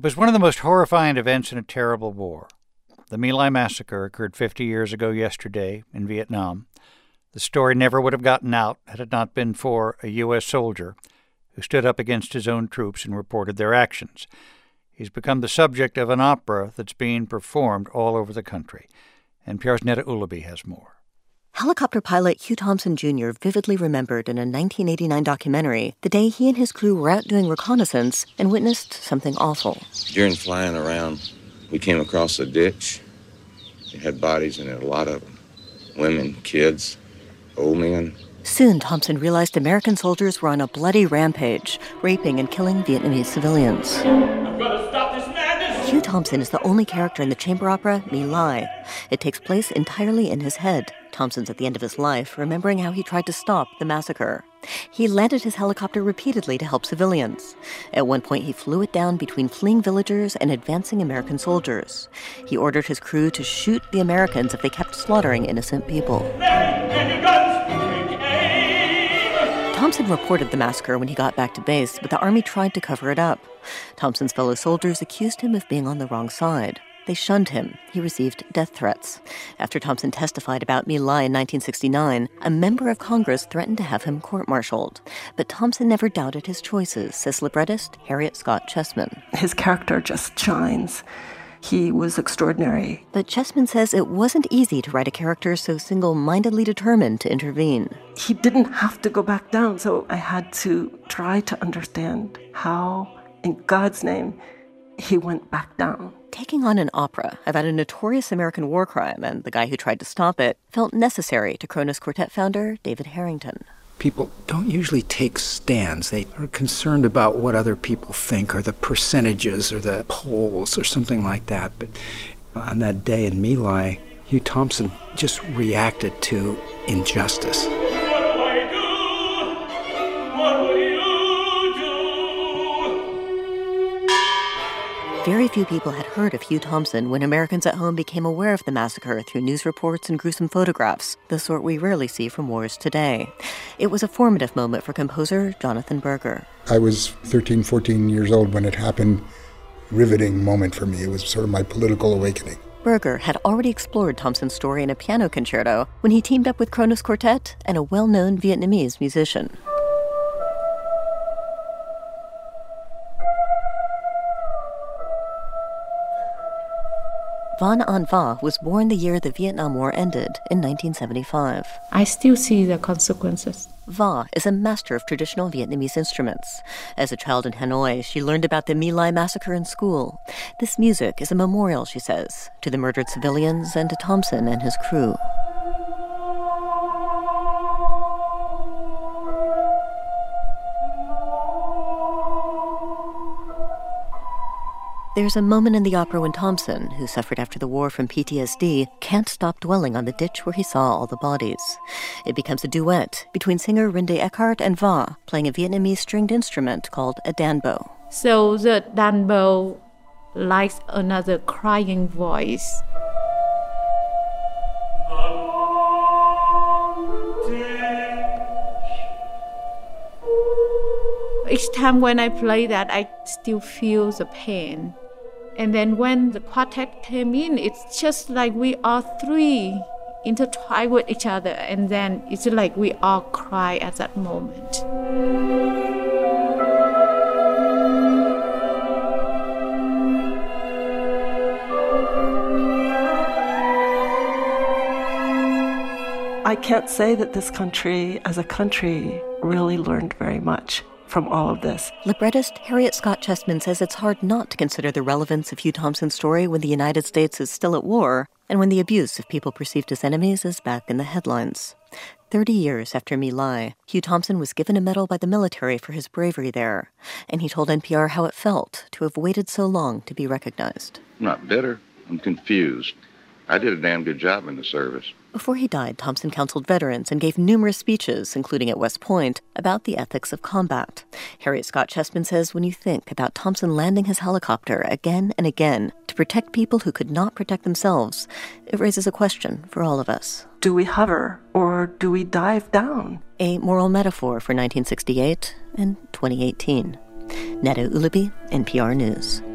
It was one of the most horrifying events in a terrible war. The My Lai massacre occurred 50 years ago yesterday in Vietnam. The story never would have gotten out had it not been for a U.S. soldier who stood up against his own troops and reported their actions. He's become the subject of an opera that's being performed all over the country. NPR's Neda Ulaby has more. Helicopter pilot Hugh Thompson Jr. vividly remembered in a 1989 documentary the day he and his crew were out doing reconnaissance and witnessed something awful. During flying around, we came across a ditch. It had bodies in it, a lot of them. Women, kids, old men. Soon, Thompson realized American soldiers were on a bloody rampage, raping and killing Vietnamese civilians. I've got to stop this madness! Hugh Thompson is the only character in the chamber opera My Lai. It takes place entirely in his head. Thompson's at the end of his life, remembering how he tried to stop the massacre. He landed his helicopter repeatedly to help civilians. At one point, he flew it down between fleeing villagers and advancing American soldiers. He ordered his crew to shoot the Americans if they kept slaughtering innocent people. Thompson reported the massacre when he got back to base, but the Army tried to cover it up. Thompson's fellow soldiers accused him of being on the wrong side. They shunned him. He received death threats. After Thompson testified about My Lai in 1969, a member of Congress threatened to have him court-martialed. But Thompson never doubted his choices, says librettist Harriet Scott Chessman. His character just shines. He was extraordinary. But Chessman says it wasn't easy to write a character so single-mindedly determined to intervene. He didn't have to go back down, so I had to try to understand how, in God's name, he went back down. Taking on an opera about a notorious American war crime and the guy who tried to stop it felt necessary to Kronos Quartet founder David Harrington. People don't usually take stands. They are concerned about what other people think or the percentages or the polls or something like that. But on that day in My Lai, Hugh Thompson just reacted to injustice. Very few people had heard of Hugh Thompson when Americans at home became aware of the massacre through news reports and gruesome photographs, the sort we rarely see from wars today. It was a formative moment for composer Jonathan Berger. I was 13, 14 years old when it happened. Riveting moment for me. It was sort of my political awakening. Berger had already explored Thompson's story in a piano concerto when he teamed up with Kronos Quartet and a well-known Vietnamese musician. Van An Va was born the year the Vietnam War ended in 1975. I still see the consequences. Va is a master of traditional Vietnamese instruments. As a child in Hanoi, she learned about the My Lai massacre in school. This music is a memorial, she says, to the murdered civilians and to Thompson and his crew. There's a moment in the opera when Thompson, who suffered after the war from PTSD, can't stop dwelling on the ditch where he saw all the bodies. It becomes a duet between singer Rinde Eckhart and Va, playing a Vietnamese stringed instrument called a danbo. So the danbo likes another crying voice. Each time when I play that, I still feel the pain. And then when the quartet came in, it's just like we all three intertwined with each other. And then it's like we all cry at that moment. I can't say that this country, as a country, really learned very much from all of this. Librettist Harriet Scott Chessman says it's hard not to consider the relevance of Hugh Thompson's story when the United States is still at war and when the abuse of people perceived as enemies is back in the headlines. 30 years after My Lai, Hugh Thompson was given a medal by the military for his bravery there, and he told NPR how it felt to have waited so long to be recognized. I'm not bitter. I'm confused. I did a damn good job in the service. Before he died, Thompson counseled veterans and gave numerous speeches, including at West Point, about the ethics of combat. Harriet Scott Chessman says when you think about Thompson landing his helicopter again and again to protect people who could not protect themselves, it raises a question for all of us. Do we hover or do we dive down? A moral metaphor for 1968 and 2018. Neda Ulaby, NPR News.